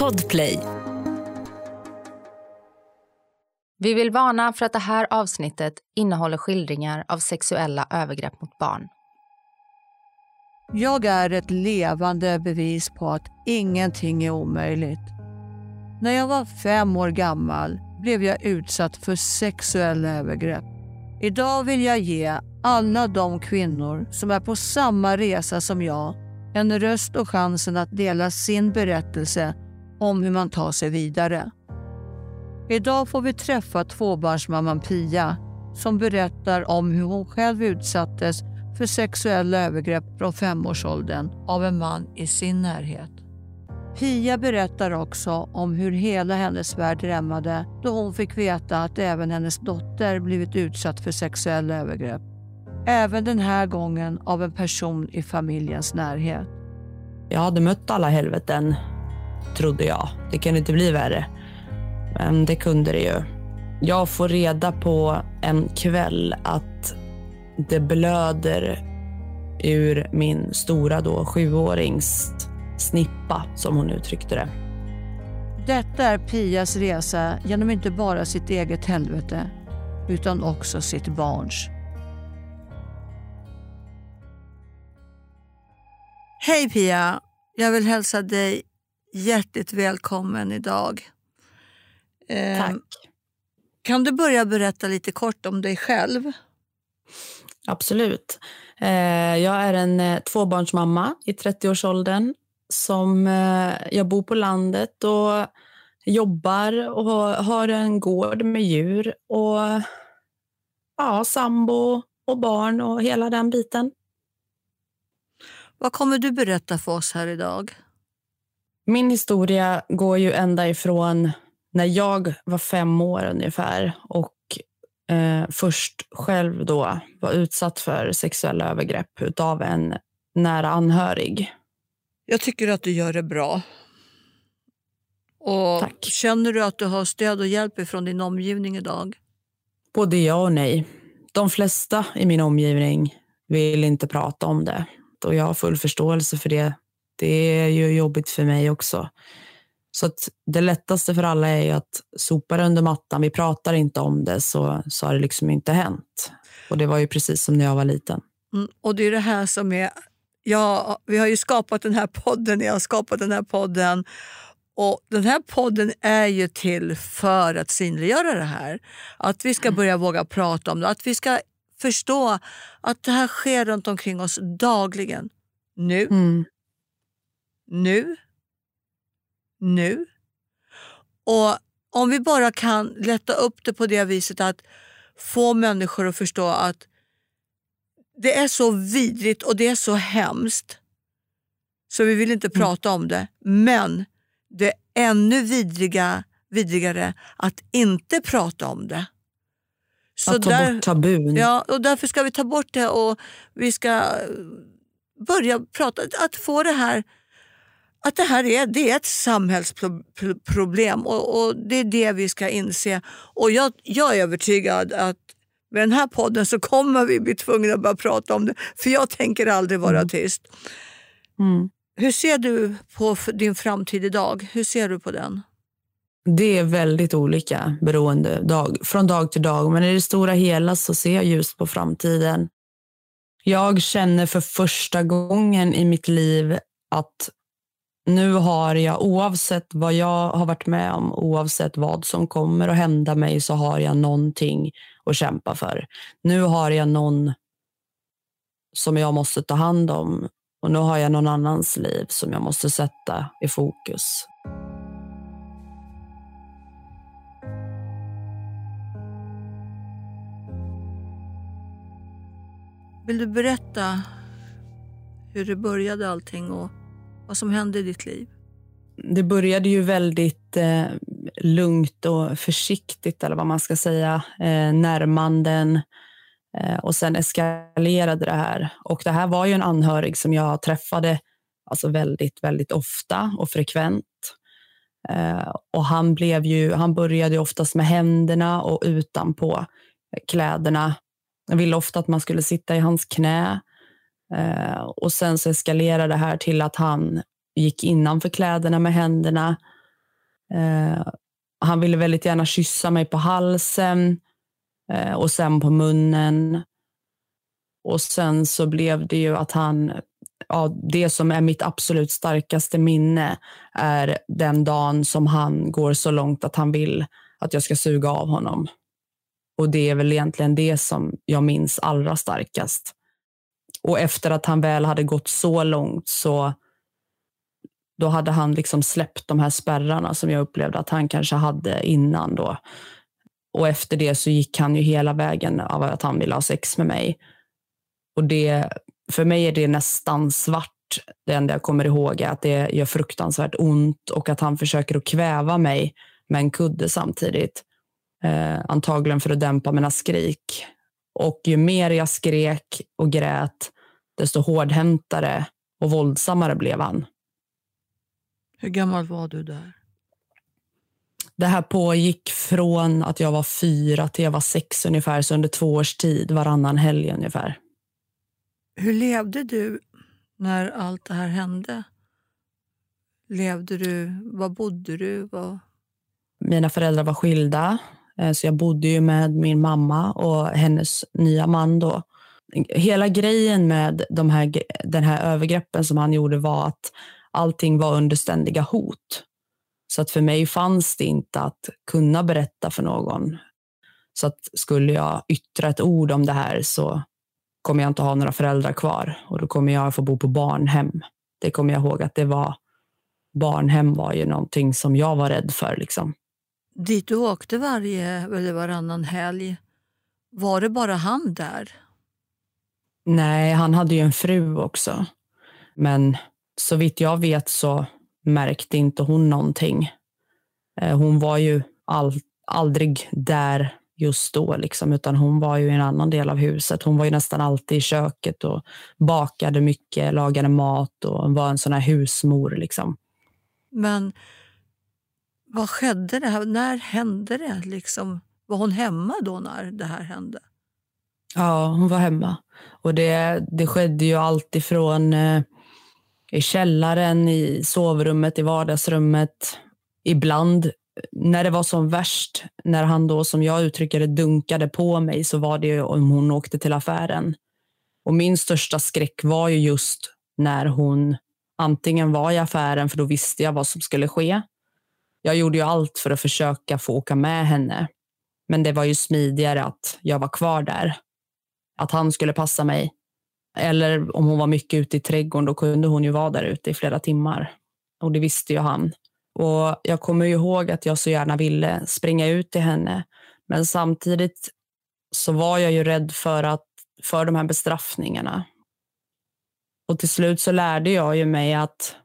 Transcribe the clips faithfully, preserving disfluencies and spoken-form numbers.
Podplay. Vi vill varna för att det här avsnittet innehåller skildringar av sexuella övergrepp mot barn. Jag är ett levande bevis på att ingenting är omöjligt. När jag var fem år gammal blev jag utsatt för sexuella övergrepp. Idag vill jag ge alla de kvinnor som är på samma resa som jag en röst och chansen att dela sin berättelse om hur man tar sig vidare. Idag får vi träffa tvåbarnsmamman Pia som berättar om hur hon själv utsattes för sexuella övergrepp från femårsåldern av en man i sin närhet. Pia berättar också om hur hela hennes värld rämmade då hon fick veta att även hennes dotter blivit utsatt för sexuella övergrepp. Även den här gången av en person i familjens närhet. Jag hade mött alla helveten, trodde jag. Det kan inte bli värre. Men det kunde det ju. Jag får reda på en kväll att det blöder ur min stora då sjuårings snippa, som hon uttryckte det. Detta är Pias resa genom inte bara sitt eget helvete utan också sitt barns. Hej Pia, jag vill hälsa dig hjärtligt välkommen idag. Eh, Tack. Kan du börja berätta lite kort om dig själv? Absolut. Eh, jag är en eh, tvåbarnsmamma i trettioårsåldern som eh, jag bor på landet och jobbar och har en gård med djur och ja, sambo och barn och hela den biten. Vad kommer du berätta för oss här idag? Min historia går ju ända ifrån när jag var fem år ungefär och eh, först själv då var utsatt för sexuella övergrepp utav en nära anhörig. Jag tycker att du gör det bra. Och Tack. Känner du att du har stöd och hjälp från din omgivning idag? Både ja och nej. De flesta i min omgivning vill inte prata om det. Och jag har full förståelse för det. Det är ju jobbigt för mig också. Så att det lättaste för alla är ju att sopa under mattan. Vi pratar inte om det, så, så har det liksom inte hänt. Och det var ju precis som när jag var liten. Mm, och det är det här som är... Ja, vi har ju skapat den här podden. Jag har skapat den här podden. Och den här podden är ju till för att synliggöra det här. Att vi ska börja våga prata om det. Att vi ska förstå att det här sker runt omkring oss dagligen. Nu. Mm. Nu. Nu. Och om vi bara kan lätta upp det på det viset att få människor att förstå att det är så vidrigt och det är så hemskt så vi vill inte prata om det. Men det är ännu vidriga, vidrigare att inte prata om det. Så att ta där, bort tabun. Ja, och därför ska vi ta bort det och vi ska börja prata, att få det här, att det här är, det är ett samhällsproblem och, och det är det vi ska inse. Och jag, jag är övertygad att med den här podden så kommer vi bli tvungna att börja prata om det, för jag tänker aldrig vara Mm. tyst. Mm. Hur ser du på din framtid idag? Hur ser du på den? Det är väldigt olika beroende dag, från dag till dag. Men i det stora hela så ser jag ljust på framtiden. Jag känner för första gången i mitt liv att nu har jag, oavsett vad jag har varit med om, oavsett vad som kommer att hända mig, så har jag någonting att kämpa för. Nu har jag någon som jag måste ta hand om. Och nu har jag någon annans liv som jag måste sätta i fokus. Vill du berätta hur det började allting och vad som hände i ditt liv? Det började ju väldigt eh, lugnt och försiktigt, eller vad man ska säga, eh, närmanden. Eh, och sen eskalerade det här. Och det här var ju en anhörig som jag träffade alltså väldigt, väldigt ofta och frekvent. Eh, och han blev ju, han började ju oftast med händerna och utanpå kläderna. Jag ville ofta att man skulle sitta i hans knä. Eh, och sen så eskalerade det här till att han gick innanför kläderna med händerna. Eh, han ville väldigt gärna kyssa mig på halsen eh, och sen på munnen. Och sen så blev det ju att han, ja, det som är mitt absolut starkaste minne är den dagen som han går så långt att han vill att jag ska suga av honom. Och det är väl egentligen det som jag minns allra starkast. Och efter att han väl hade gått så långt så då hade han liksom släppt de här spärrarna som jag upplevde att han kanske hade innan då. Och efter det så gick han ju hela vägen av att han ville ha sex med mig. Och det, för mig är det nästan svart. Det enda jag kommer ihåg är att det gör fruktansvärt ont och att han försöker att kväva mig med en kudde samtidigt. Eh, antagligen för att dämpa mina skrik. Och ju mer jag skrek och grät, desto hårdhäntare och våldsammare blev han. Hur gammal var du där? Det här pågick från att jag var fyra till jag var sex ungefär, så under två års tid, varannan helg ungefär. Hur levde du när allt det här hände? Levde du? Var bodde du? Var... Mina föräldrar var skilda, så jag bodde ju med min mamma och hennes nya man då. Hela grejen med de här, den här övergreppen som han gjorde var att allting var under ständiga hot. Så att för mig fanns det inte att kunna berätta för någon. Så att skulle jag yttra ett ord om det här så kommer jag inte ha några föräldrar kvar. Och då kommer jag få bo på barnhem. Det kommer jag ihåg att det var, barnhem var ju någonting som jag var rädd för liksom. Dit du åkte varje eller varannan helg, var det bara han där? Nej, han hade ju en fru också. Men så vitt jag vet så märkte inte hon någonting. Hon var ju all, aldrig där just då liksom, utan hon var ju i en annan del av huset. Hon var ju nästan alltid i köket och bakade mycket, lagade mat och var en sån här husmor liksom. Men vad skedde det här? När hände det liksom? Var hon hemma då när det här hände? Ja, hon var hemma. Och det, det skedde ju allt ifrån eh, i källaren, i sovrummet, i vardagsrummet. Ibland när det var som värst, när han då, som jag uttrycker det, dunkade på mig, så var det ju om hon åkte till affären. Och min största skräck var ju just när hon antingen var i affären, för då visste jag vad som skulle ske. Jag gjorde ju allt för att försöka få åka med henne. Men det var ju smidigare att jag var kvar där. Att han skulle passa mig. Eller om hon var mycket ute i trädgården, då kunde hon ju vara där ute i flera timmar. Och det visste ju han. Och jag kommer ju ihåg att jag så gärna ville springa ut till henne. Men samtidigt så var jag ju rädd för, att, för de här bestraffningarna. Och till slut så lärde jag ju mig att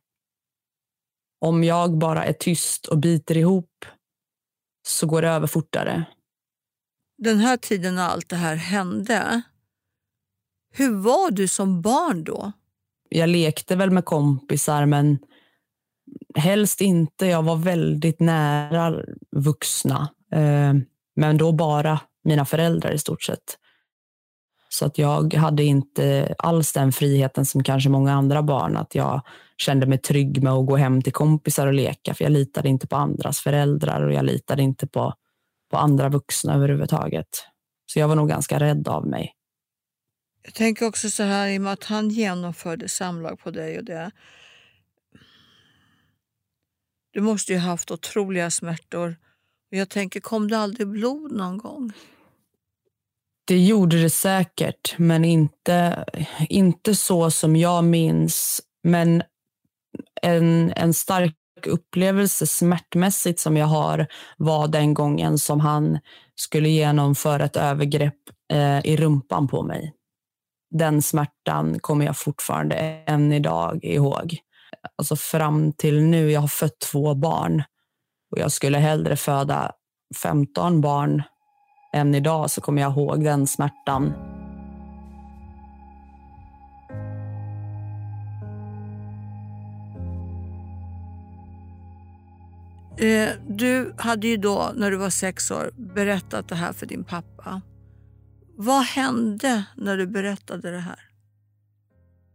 om jag bara är tyst och biter ihop så går det över fortare. Den här tiden när allt det här hände, hur var du som barn då? Jag lekte väl med kompisar, men helst inte. Jag var väldigt nära vuxna. Men då bara mina föräldrar i stort sett. Så att jag hade inte alls den friheten som kanske många andra barn. Att jag kände mig trygg med att gå hem till kompisar och leka. För jag litade inte på andras föräldrar och jag litade inte på, på andra vuxna överhuvudtaget. Så jag var nog ganska rädd av mig. Jag tänker också så här, i och med att han genomförde samlag på dig och det. Du måste ju ha haft otroliga smärtor. Och jag tänker, kom det aldrig blod någon gång? Det gjorde det säkert, men inte, inte så som jag minns. Men en, en stark upplevelse smärtmässigt som jag har var den gången som han skulle genomföra ett övergrepp eh, i rumpan på mig. Den smärtan kommer jag fortfarande än idag ihåg. Alltså fram till nu, jag har fött två barn. Och jag skulle hellre föda femton barn än idag, så kommer jag ihåg den smärtan. Eh, du hade ju då, när du var sex år, berättat det här för din pappa. Vad hände när du berättade det här?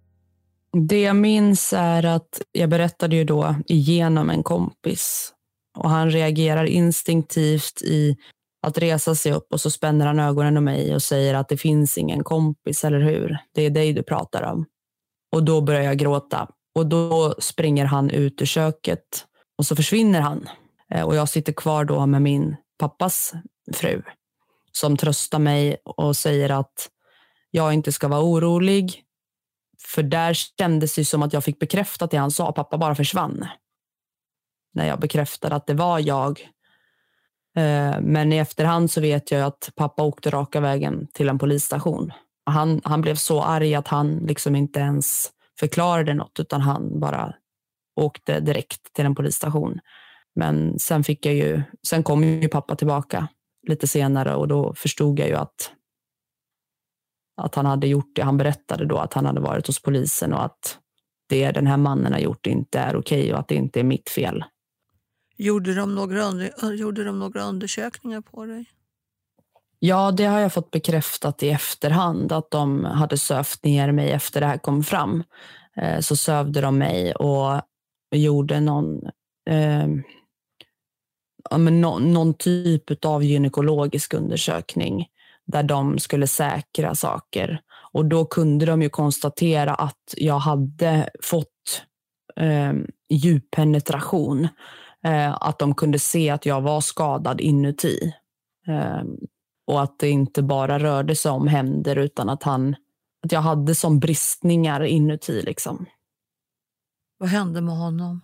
Det jag minns är att jag berättade ju då igenom en kompis. Och han reagerar instinktivt i att resa sig upp och så spänner han ögonen om mig och säger att det finns ingen kompis, eller hur? Det är dig du pratar om. Och då börjar jag gråta. Och då springer han ut ur köket och så försvinner han. Och jag sitter kvar då med min pappas fru som tröstar mig och säger att jag inte ska vara orolig. För där kändes det som att jag fick bekräftat det han sa. Pappa bara försvann. När jag bekräftade att det var jag. Men i efterhand så vet jag att pappa åkte raka vägen till en polisstation. Han, han blev så arg att han liksom inte ens förklarade något, utan han bara åkte direkt till en polisstation. Men sen fick jag ju, sen kom ju pappa tillbaka lite senare och då förstod jag ju att att han hade gjort det. Han berättade då att han hade varit hos polisen och att det den här mannen har gjort inte är okej och att det inte är mitt fel. Gjorde de några, under, gjorde de några undersökningar på dig? Ja, det har jag fått bekräftat i efterhand, att de hade sövt ner mig efter det här kom fram. Eh, så sövde de mig och gjorde någon, eh, ja, men no, någon typ av gynekologisk undersökning där de skulle säkra saker. Och då kunde de ju konstatera att jag hade fått eh, djuppenetration. Eh, att de kunde se att jag var skadad inuti. Eh, och att det inte bara rörde sig om händer utan att, han, att jag hade som bristningar inuti. Liksom. Vad hände med honom?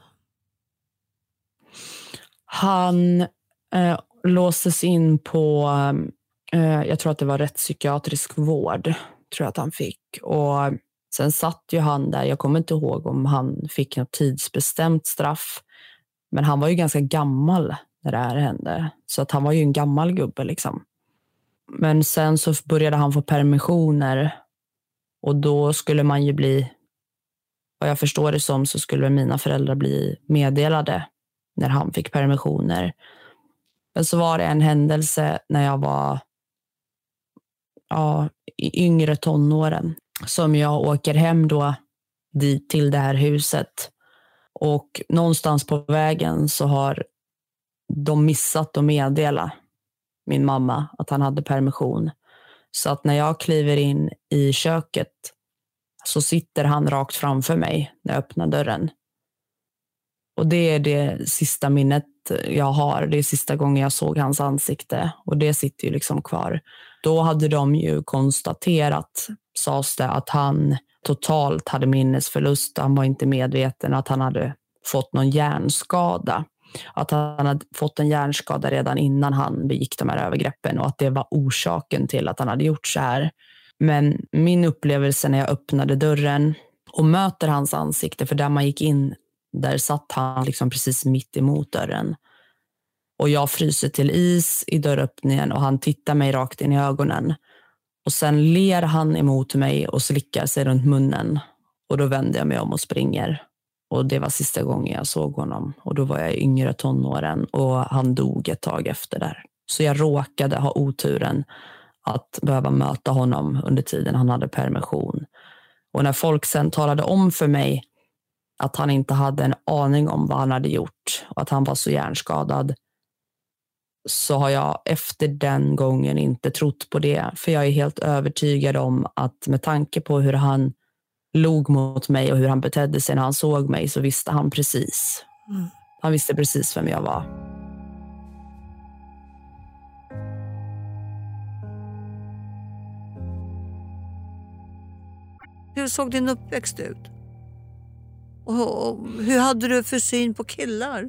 Han eh, låstes in på... Eh, jag tror att det var rättspsykiatrisk vård. Tror jag att han fick. Och sen satt ju han där. Jag kommer inte ihåg om han fick något tidsbestämt straff. Men han var ju ganska gammal när det här hände. Så att han var ju en gammal gubbe liksom. Men sen så började han få permissioner. Och då skulle man ju bli... Vad jag förstår det som så skulle mina föräldrar bli meddelade när han fick permissioner. Men så var det en händelse när jag var ja, i yngre tonåren. Som jag åker hem då dit till det här huset. Och någonstans på vägen så har de missat att meddela min mamma att han hade permission. Så att när jag kliver in i köket så sitter han rakt framför mig när jag öppnar dörren. Och det är det sista minnet jag har. Det är sista gången jag såg hans ansikte. Och det sitter ju liksom kvar. Då hade de ju konstaterat, sades det, att han totalt hade minnesförlust. Han var inte medveten att han hade fått någon hjärnskada. Att han hade fått en hjärnskada redan innan han begick de här övergreppen. Och att det var orsaken till att han hade gjort så här. Men min upplevelse när jag öppnade dörren och möter hans ansikte, för där man gick in, där satt han liksom precis mitt emot dörren. Och jag fryser till is i dörröppningen och han tittar mig rakt in i ögonen. Och sen ler han emot mig och slickar sig runt munnen. Och då vänder jag mig om och springer. Och det var sista gången jag såg honom. Och då var jag i yngre tonåren och han dog ett tag efter där. Så jag råkade ha oturen att behöva möta honom under tiden han hade permission. Och när folk sen talade om för mig att han inte hade en aning om vad han hade gjort och att han var så hjärnskadad, så har jag efter den gången inte trott på det. För jag är helt övertygad om att med tanke på hur han log mot mig och hur han betedde sig när han såg mig, så visste han precis. Mm. Han visste precis vem jag var. Hur såg din uppväxt ut? Och, och hur hade du för syn på killar?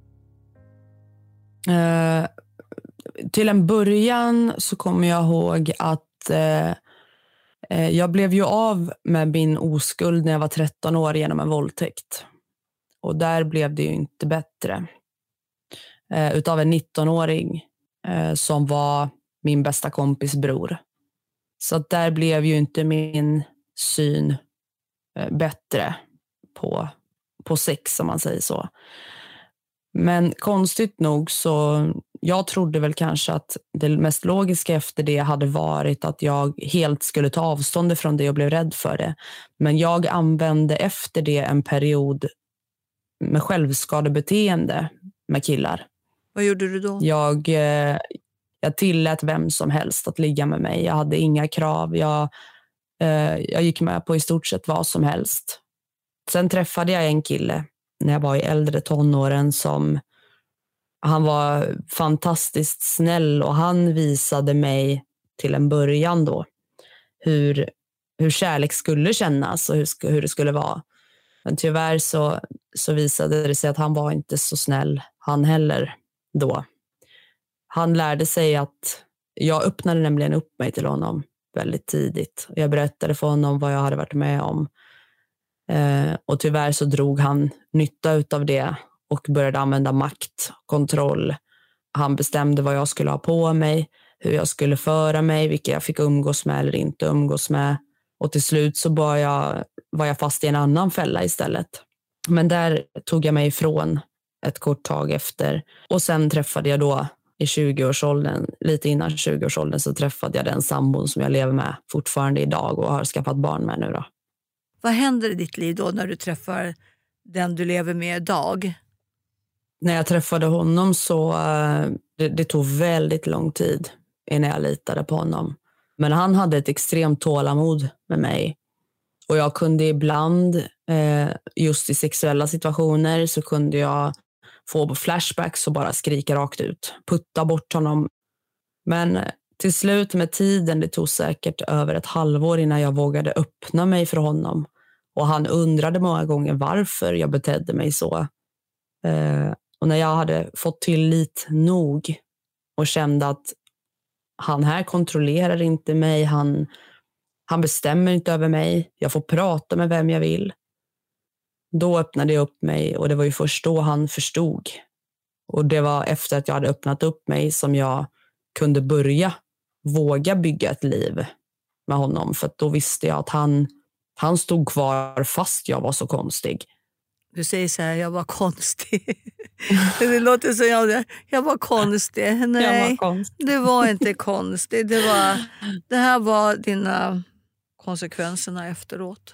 Eh, till en början så kommer jag ihåg att eh, eh, jag blev ju av med min oskuld när jag var tretton år genom en våldtäkt. Och där blev det ju inte bättre. Eh, utav en nittonåring eh, som var min bästa kompis bror. Så att där blev ju inte min syn eh, bättre på, på sex, om man säger så. Men konstigt nog så jag trodde väl kanske att det mest logiska efter det hade varit att jag helt skulle ta avstånd från det och blev rädd för det. Men jag använde efter det en period med självskadebeteende. med killar. Vad gjorde du då? Jag, eh, jag tillät vem som helst att ligga med mig. Jag hade inga krav. Jag, eh, jag gick med på i stort sett vad som helst. Sen träffade jag en kille när jag var i äldre tonåren som han var fantastiskt snäll och han visade mig till en början då hur, hur kärlek skulle kännas och hur, hur det skulle vara. Men tyvärr så, så visade det sig att han var inte så snäll han heller då. Han lärde sig att jag öppnade nämligen upp mig till honom väldigt tidigt. Jag berättade för honom vad jag hade varit med om. Eh, och tyvärr så drog han nytta utav det och började använda makt, kontroll. Han bestämde vad jag skulle ha på mig, hur jag skulle föra mig, vilka jag fick umgås med eller inte umgås med. Och till slut så var jag, var jag fast i en annan fälla istället. Men där tog jag mig ifrån ett kort tag efter. Och sen träffade jag då i tjugoårsåldern, lite innan tjugoårsåldern så träffade jag den sambon som jag lever med fortfarande idag och har skaffat barn med nu då. Vad händer i ditt liv då när du träffar den du lever med idag? När jag träffade honom så det, det tog väldigt lång tid innan jag litade på honom. Men han hade ett extremt tålamod med mig. Och jag kunde ibland, eh, just i sexuella situationer, så kunde jag få flashbacks och bara skrika rakt ut. Putta bort honom. Men till slut med tiden, det tog säkert över ett halvår innan jag vågade öppna mig för honom. Och han undrade många gånger varför jag betedde mig så. Eh, och när jag hade fått tillit nog och kände att han här kontrollerar inte mig, han, han bestämmer inte över mig, jag får prata med vem jag vill. Då öppnade jag upp mig och det var ju först då han förstod. Och det var efter att jag hade öppnat upp mig som jag kunde börja våga bygga ett liv med honom. För då visste jag att han, han stod kvar fast jag var så konstig. Du säger så här, jag var konstig. Det låter som jag, jag var konstig. Nej, jag var konstig. Det var inte konstigt. Det, var, det här var dina konsekvenserna efteråt.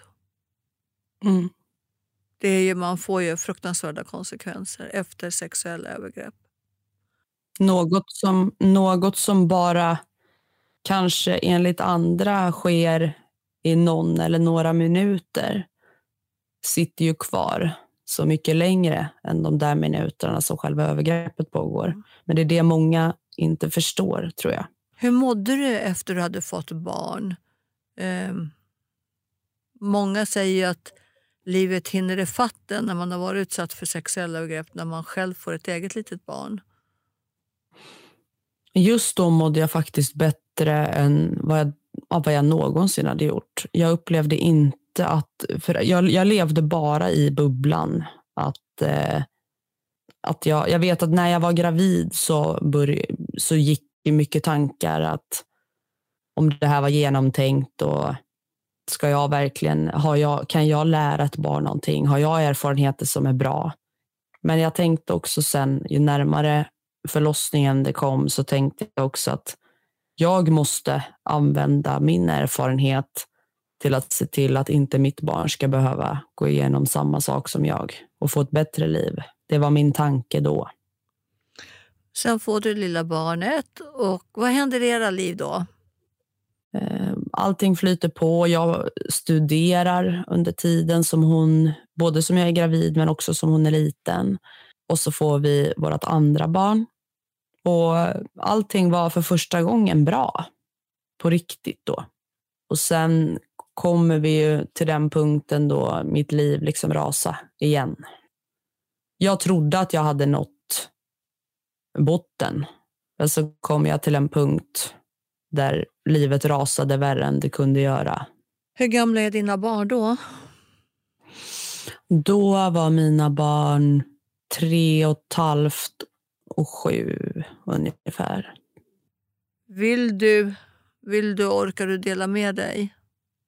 Mm. Det är ju, man får ju fruktansvärda konsekvenser efter sexuella övergrepp. Något som, något som bara kanske enligt andra sker i någon eller några minuter sitter ju kvar så mycket längre än de där minuterna som själva övergreppet pågår. Men det är det många inte förstår, tror jag. Hur mådde du efter du hade fått barn? Eh, många säger ju att livet hinner i fatten när man har varit utsatt för sexuella övergrepp när man själv får ett eget litet barn. Just då mådde jag faktiskt bättre än vad jag, vad jag någonsin hade gjort. Jag upplevde inte att... För jag, jag levde bara i bubblan. Att, eh, att jag, jag vet att när jag var gravid så, bör, så gick det mycket tankar att om det här var genomtänkt och ska jag verkligen, har jag, kan jag lära ett barn någonting? Har jag erfarenheter som är bra? Men jag tänkte också sen, ju närmare förlossningen det kom, så tänkte jag också att jag måste använda min erfarenhet till att se till att inte mitt barn ska behöva gå igenom samma sak som jag och få ett bättre liv. Det var min tanke då. Sen får du lilla barnet och vad händer i era liv då? Allting flyter på. Jag studerar under tiden som hon, både som jag är gravid men också som hon är liten. Och så får vi vårt andra barn. Och allting var för första gången bra. På riktigt då. Och sen kommer vi ju till den punkten då mitt liv liksom rasa igen. Jag trodde att jag hade nått botten. Men så kom jag till en punkt där livet rasade värre än det kunde göra. Hur gamla är dina barn då? Då var mina barn tre och ett halvt och sju ungefär. Vill du, vill du, orkar du dela med dig?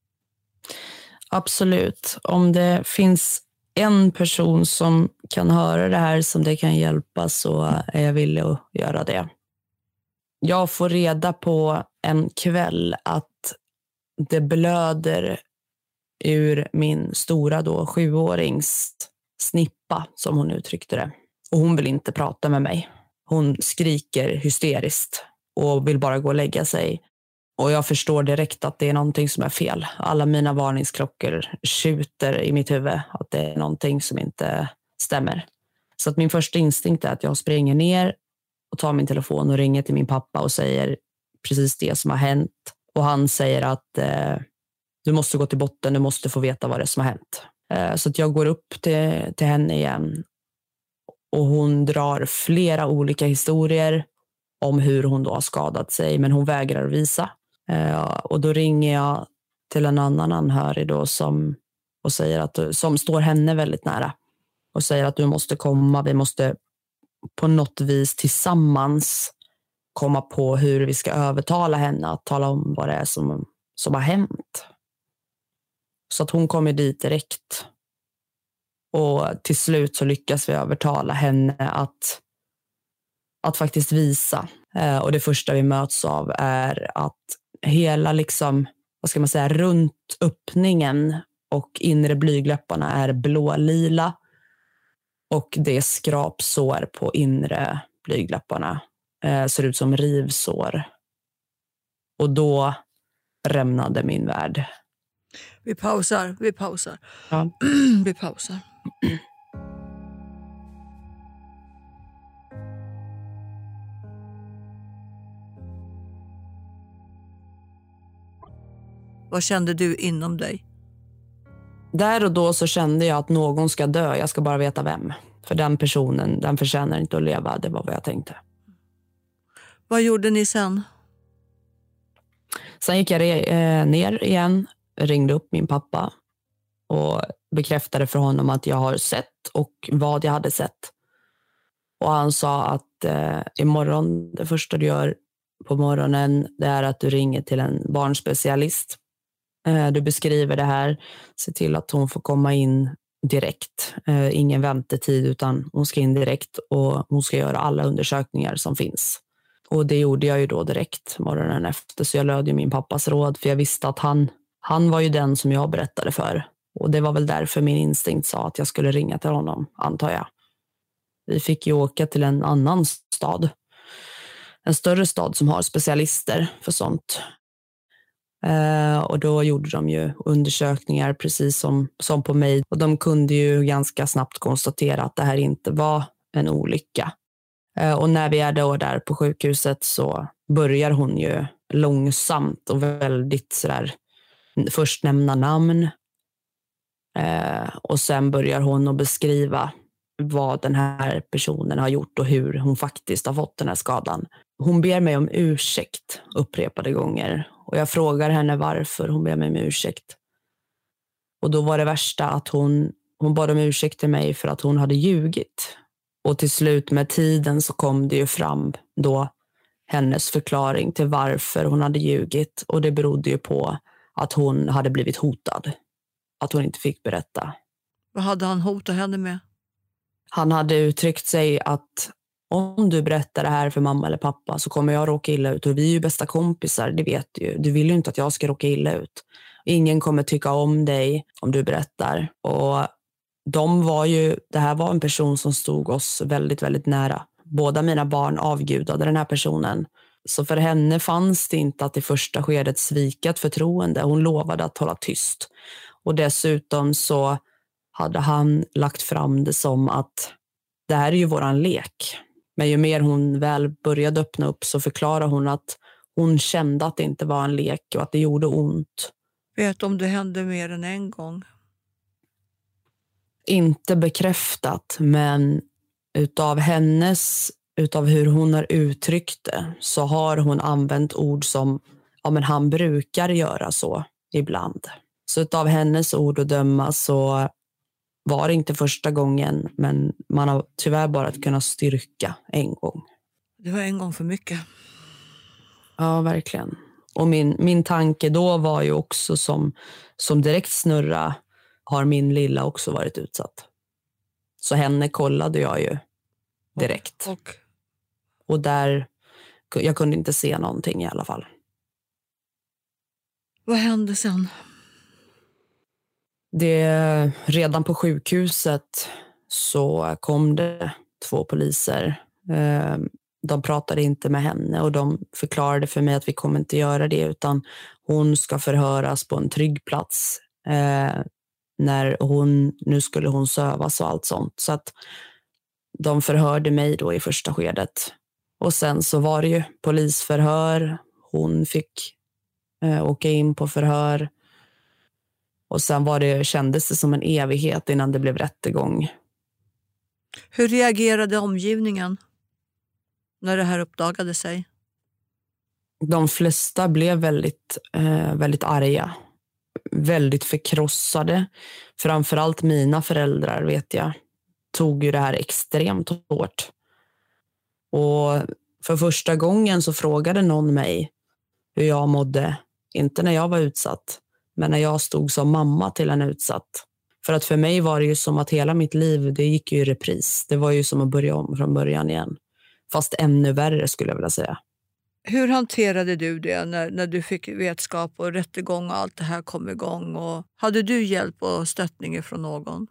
Absolut. Om det finns en person som kan höra det här som det kan hjälpa, så är jag villig att göra det. Jag får reda på en kväll att det blöder ur min stora då sjuårings snippa, som hon uttryckte det. Och hon vill inte prata med mig. Hon skriker hysteriskt och vill bara gå och lägga sig. Och jag förstår direkt att det är någonting som är fel. Alla mina varningsklockor tjuter i mitt huvud att det är någonting som inte stämmer. Så att min första instinkt är att jag springer ner och tar min telefon och ringer till min pappa och säger precis det som har hänt. Och han säger att eh, du måste gå till botten, du måste få veta vad det är som har hänt. Eh, så att jag går upp till, till henne igen. Och hon drar flera olika historier om hur hon då har skadat sig. Men hon vägrar att visa. Eh, och då ringer jag till en annan anhörig då som, och säger att, som står henne väldigt nära. Och säger att du måste komma, vi måste på något vis tillsammans komma på hur vi ska övertala henne att tala om vad det är som, som har hänt. Så att hon kommer dit direkt. Och till slut så lyckas vi övertala henne att, att faktiskt visa. Eh, och det första vi möts av är att hela liksom, vad ska man säga, runt öppningen och inre blygläpparna är blålila. Och det är skrapsår på inre blygläpparna. Eh, ser ut som rivsår. Och då rämnade min värld. Vi pausar, vi pausar. Ja. Vi pausar. Vad kände du inom dig? Där och då så kände jag att någon ska dö. Jag ska bara veta vem. För den personen, den förtjänar inte att leva. Det var vad jag tänkte. Vad gjorde ni sen? Sen gick jag re- ner igen. Ringde upp min pappa. Och bekräftade för honom att jag har sett och vad jag hade sett. Och han sa att eh, imorgon, det första du gör på morgonen, det är att du ringer till en barnspecialist. Eh, du beskriver det här. Se till att hon får komma in direkt. Eh, ingen väntetid, utan hon ska in direkt och hon ska göra alla undersökningar som finns. Och det gjorde jag ju då direkt morgonen efter. Så jag löd ju min pappas råd, för jag visste att han, han var ju den som jag berättade för. Och det var väl därför min instinkt sa att jag skulle ringa till honom, antar jag. Vi fick ju åka till en annan stad. En större stad som har specialister för sånt. Eh, och då gjorde de ju undersökningar precis som, som på mig. Och de kunde ju ganska snabbt konstatera att det här inte var en olycka. Eh, och när vi är då där på sjukhuset så börjar hon ju långsamt och väldigt sådär först nämna namn. Eh, och sen börjar hon att beskriva vad den här personen har gjort och hur hon faktiskt har fått den här skadan. Hon ber mig om ursäkt upprepade gånger. Och jag frågar henne varför hon ber mig om ursäkt. Och då var det värsta att hon, hon bad om ursäkt till mig för att hon hade ljugit. Och till slut med tiden så kom det ju fram då hennes förklaring till varför hon hade ljugit. Och det berodde ju på att hon hade blivit hotad. Att hon inte fick berätta. Vad hade han hotat henne med? Han hade uttryckt sig att om du berättar det här för mamma eller pappa så kommer jag råka illa ut. Och vi är ju bästa kompisar, det vet du ju. Du vill ju inte att jag ska råka illa ut. Ingen kommer tycka om dig om du berättar. Och de var ju, det här var en person som stod oss väldigt, väldigt nära. Båda mina barn avgudade den här personen. Så för henne fanns det inte att i första skedet svika ett förtroende. Hon lovade att hålla tyst. Och dessutom så hade han lagt fram det som att det här är ju våran lek. Men ju mer hon väl började öppna upp så förklarade hon att hon kände att det inte var en lek och att det gjorde ont. Vet om det hände mer än en gång? Inte bekräftat, men utav hennes, utav hur hon har uttryckt det så har hon använt ord som ja, men han brukar göra så ibland. Så utav hennes ord att döma så var det inte första gången, men man har tyvärr bara kunnat styrka en gång. Det var en gång för mycket. Ja, verkligen. Och min, min tanke då var ju också som, som direkt snurra har min lilla också varit utsatt. Så henne kollade jag ju direkt. Och, och. och där, jag kunde inte se någonting i alla fall. Vad hände sen? Det, redan på sjukhuset så kom det två poliser. Eh, de pratade inte med henne och de förklarade för mig att vi kommer inte göra det, utan hon ska förhöras på en trygg plats. Eh, när hon, nu skulle hon sövas och allt sånt. Så att de förhörde mig då i första skedet. Och sen så var det ju polisförhör. Hon fick eh, åka in på förhör. Och sen var det, kändes det som en evighet innan det blev rättegång. Hur reagerade omgivningen när det här uppdagade sig? De flesta blev väldigt, eh, väldigt arga. Väldigt förkrossade. Framförallt mina föräldrar, vet jag, tog ju det här extremt hårt. Och för första gången så frågade någon mig hur jag mådde. Inte när jag var utsatt, men när jag stod som mamma till en utsatt. För att för mig var det ju som att hela mitt liv, det gick ju i repris. Det var ju som att börja om från början igen. Fast ännu värre skulle jag vilja säga. Hur hanterade du det när, när du fick vetskap och rättegång och allt det här kom igång? Och hade du hjälp och stöttning från någon?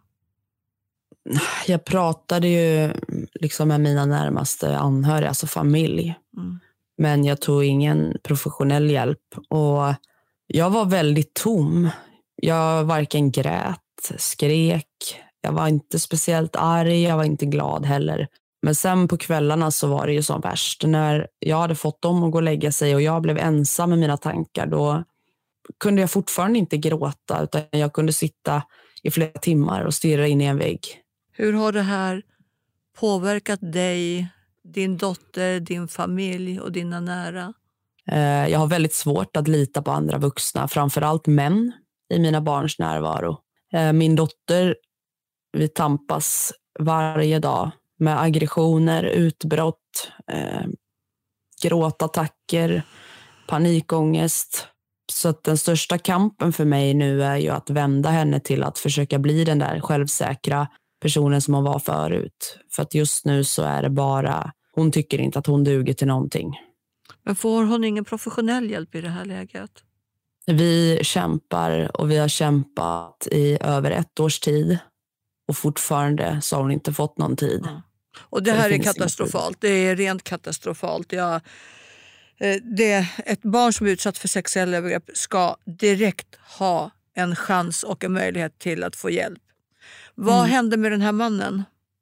Jag pratade ju liksom med mina närmaste anhöriga, alltså familj. Mm. Men jag tog ingen professionell hjälp. Och jag var väldigt tom. Jag varken grät, skrek. Jag var inte speciellt arg, jag var inte glad heller. Men sen på kvällarna så var det ju som värst. När jag hade fått dem att gå och lägga sig och jag blev ensam med mina tankar, då kunde jag fortfarande inte gråta, utan jag kunde sitta i flera timmar och stirra in i en vägg. Hur har det här påverkat dig, din dotter, din familj och dina nära? Jag har väldigt svårt att lita på andra vuxna, framförallt män i mina barns närvaro. Min dotter, vi tampas varje dag med aggressioner, utbrott, eh, gråtattacker, panikångest. Så att den största kampen för mig nu är ju att vända henne till att försöka bli den där självsäkra personen som hon var förut. För att just nu så är det bara, hon tycker inte att hon duger till någonting. Men får hon ingen professionell hjälp i det här läget? Vi kämpar och vi har kämpat i över ett års tid. Och fortfarande så har hon inte fått någon tid. Mm. Och det här det är katastrofalt. Det är rent katastrofalt. Jag, det är ett barn som är utsatt för sexuella övergrepp ska direkt ha en chans och en möjlighet till att få hjälp. Vad mm. hände med den här mannen?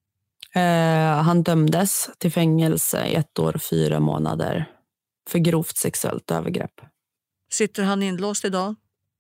Eh, han dömdes till fängelse i ett år och fyra månader för grovt sexuellt övergrepp. Sitter han inlåst idag?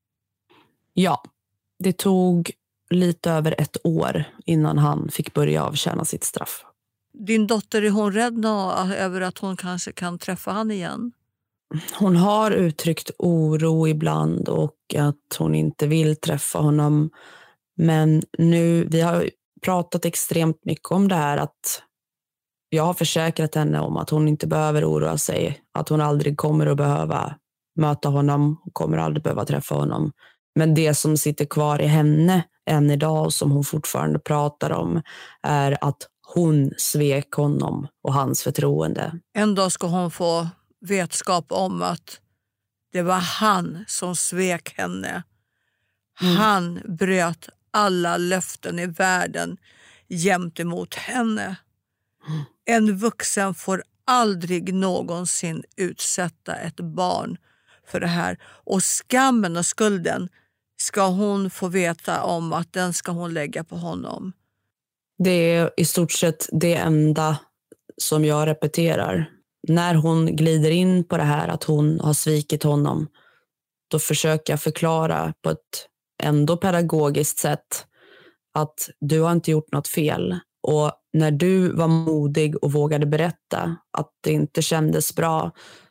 Ja, det tog lite över ett år innan han fick börja avtjäna sitt straff. Din dotter, är hon rädd nå över att hon kanske kan träffa han igen? Hon har uttryckt oro ibland och att hon inte vill träffa honom. Men nu, vi har pratat extremt mycket om det här, att jag har försäkrat henne om att hon inte behöver oroa sig. Att hon aldrig kommer att behöva möta honom och kommer aldrig behöva träffa honom. Men det som sitter kvar i henne än idag, som hon fortfarande pratar om, är att hon svek honom och hans förtroende. En dag ska hon få vetskap om att det var han som svek henne. Mm. Han bröt alla löften i världen jämt emot henne. Mm. En vuxen får aldrig någonsin utsätta ett barn för det här. Och skammen och skulden ska hon få veta om att den ska hon lägga på honom. Det är i stort sett det enda som jag repeterar. När hon glider in på det här att hon har svikit honom, då försöker jag förklara på ett ändå pedagogiskt sätt att du har inte gjort något fel. Och när du var modig och vågade berätta att det inte kändes bra,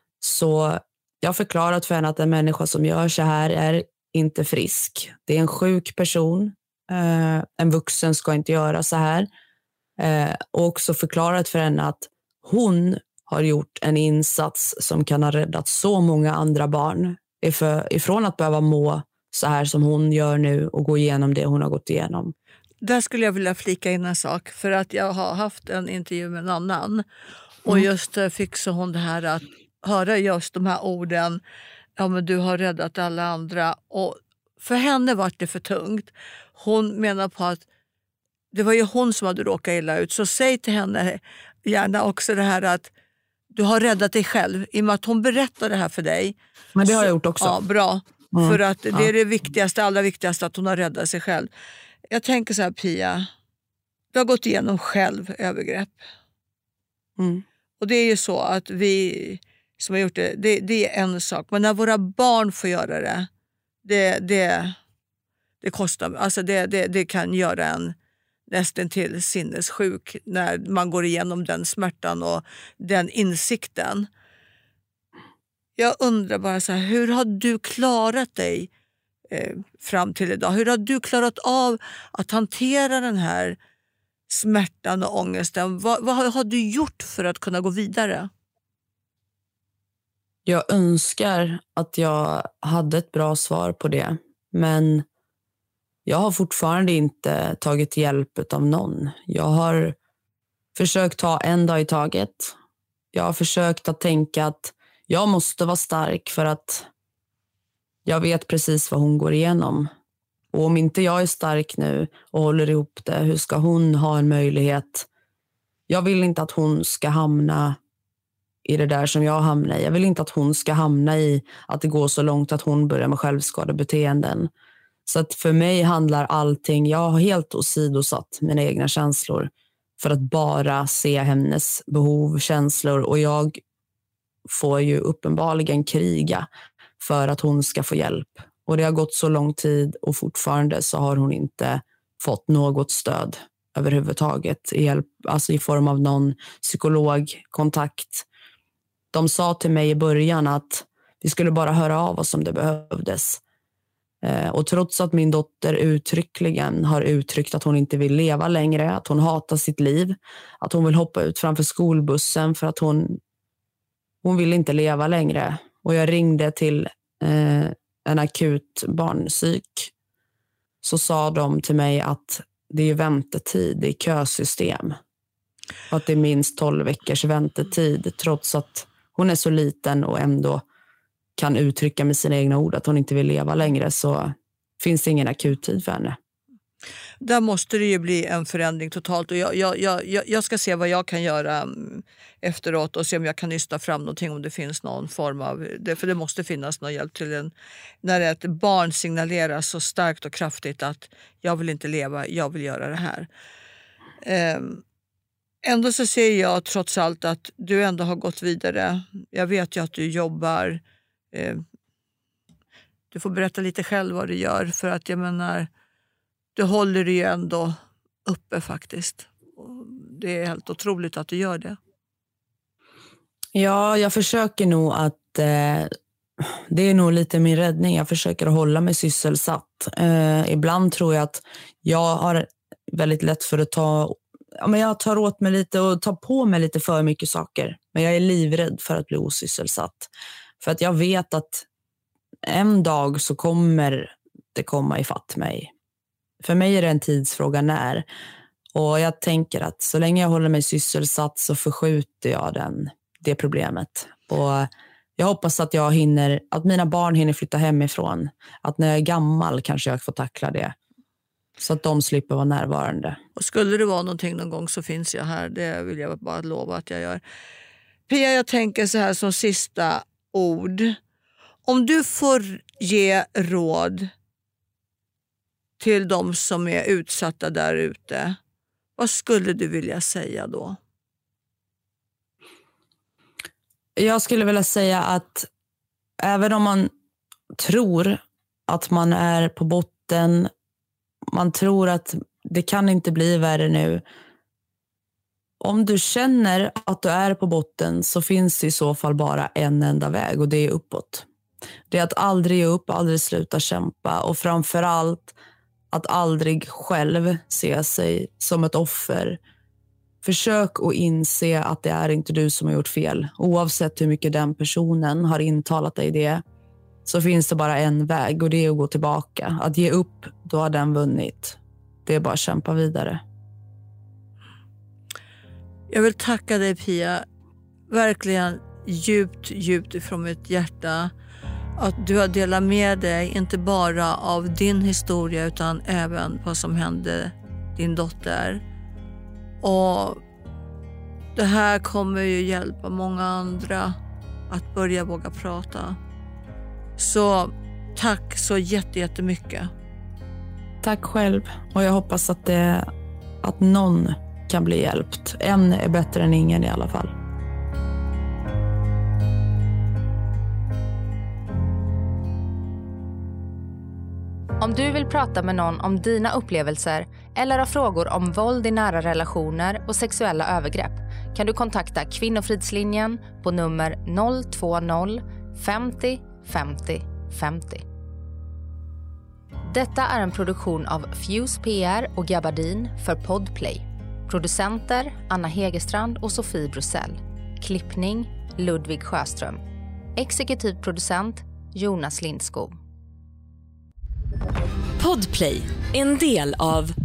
så jag har förklarat för henne att en människa som gör så här är inte frisk. Det är en sjuk person. Uh, en vuxen ska inte göra så här. Uh, och också förklarat för henne att hon har gjort en insats som kan ha räddat så många andra barn ifrån, ifrån att behöva må så här som hon gör nu och gå igenom det hon har gått igenom. Där skulle jag vilja flika in en sak, för att jag har haft en intervju med en annan och just fick så hon det här att höra just de här orden, ja men du har räddat alla andra, och för henne var det för tungt. Hon menar på att det var ju hon som hade råkat illa ut. Så säg till henne gärna också det här att du har räddat dig själv. I och med att hon berättar det här för dig. Men det har så, jag gjort också. Ja, bra. Mm. För att det ja. är det viktigaste, allra viktigaste, att hon har räddat sig själv. Jag tänker så här, Pia. Du har gått igenom själv övergrepp. Mm. Och det är ju så att vi som har gjort det, det, det är en sak. Men när våra barn får göra det, det, det, det kostar, alltså det, det, det kan göra en nästan till sinnessjuk när man går igenom den smärtan och den insikten. Jag undrar bara så här, hur har du klarat dig eh, fram till idag? Hur har du klarat av att hantera den här smärtan och ångesten? Vad, vad har du gjort för att kunna gå vidare? Jag önskar att jag hade ett bra svar på det. Men jag har fortfarande inte tagit hjälp av någon. Jag har försökt ta en dag i taget. Jag har försökt att tänka att jag måste vara stark för att jag vet precis vad hon går igenom. Och om inte jag är stark nu och håller ihop det, hur ska hon ha en möjlighet? Jag vill inte att hon ska hamna i det där som jag hamnar i. Jag vill inte att hon ska hamna i att det går så långt att hon börjar med självskadebeteenden. Så att för mig handlar allting, jag har helt åsidosatt mina egna känslor för att bara se hennes behov, känslor, och jag får ju uppenbarligen kriga för att hon ska få hjälp. Och det har gått så lång tid och fortfarande så har hon inte fått något stöd överhuvudtaget i hjälp, alltså i form av någon psykologkontakt. De sa till mig i början att vi skulle bara höra av oss om det behövdes. Och trots att min dotter uttryckligen har uttryckt att hon inte vill leva längre, att hon hatar sitt liv, att hon vill hoppa ut framför skolbussen för att hon, hon vill inte leva längre. Och jag ringde till eh, en akut barnpsyk, så sa de till mig att det är väntetid, det är kösystem. Och att det är minst tolv veckors väntetid, trots att hon är så liten och ändå kan uttrycka med sina egna ord att hon inte vill leva längre, så finns det ingen akuttid för henne. Där måste det ju bli en förändring totalt, och jag, jag, jag, jag ska se vad jag kan göra efteråt och se om jag kan nysta fram någonting, om det finns någon form av det, för det måste finnas någon hjälp till en när ett barn signalerar så starkt och kraftigt att jag vill inte leva, jag vill göra det här. Um, ändå så ser jag trots allt att du ändå har gått vidare. Jag vet ju att du jobbar. Um, du får berätta lite själv vad du gör, för att jag menar, du håller det ju ändå uppe faktiskt. Och det är helt otroligt att du gör det. Ja, jag försöker nog att eh, det är nog lite min räddning. Jag försöker att hålla mig sysselsatt. Eh, ibland tror jag att jag har väldigt lätt för att ta, ja, men jag tar åt mig lite och tar på mig lite för mycket saker. Men jag är livrädd för att bli osysselsatt. För att jag vet att en dag så kommer det komma ifatt mig. För mig är det en tidsfråga när. Och jag tänker att så länge jag håller mig sysselsatt så förskjuter jag den, det problemet. Och jag hoppas att jag hinner, att mina barn hinner flytta hemifrån. Att när jag är gammal kanske jag får tackla det. Så att de slipper vara närvarande. Och skulle det vara någonting någon gång så finns jag här. Det vill jag bara lova att jag gör. Pia, jag tänker så här som sista ord. Om du får ge råd till de som är utsatta där ute, vad skulle du vilja säga då? Jag skulle vilja säga att även om man tror att man är på botten, man tror att det kan inte bli värre nu. Om du känner att du är på botten så finns det i så fall bara en enda väg, och det är uppåt. Det är att aldrig ge upp, aldrig sluta kämpa, och framförallt att aldrig själv se sig som ett offer. Försök att inse att det är inte du som har gjort fel. Oavsett hur mycket den personen har intalat dig det, så finns det bara en väg, och det är att gå tillbaka. Att ge upp, då har den vunnit. Det är bara att kämpa vidare. Jag vill tacka dig, Pia. Verkligen djupt, djupt ifrån mitt hjärta. Att du har delat med dig inte bara av din historia utan även vad som hände din dotter. Och det här kommer ju hjälpa många andra att börja våga prata. Så tack så jättemycket. Tack själv. Och jag hoppas att, det, att någon kan bli hjälpt. En är bättre än ingen i alla fall. Om du vill prata med någon om dina upplevelser eller har frågor om våld i nära relationer och sexuella övergrepp kan du kontakta Kvinnofridslinjen på nummer noll två noll femtio femtio femtio. Detta är en produktion av Fuse P R och Gabardin för Podplay. Producenter Anna Hegerstrand och Sofie Brusell. Klippning Ludvig Sjöström. Exekutiv producent Jonas Lindskog. Podplay, en del av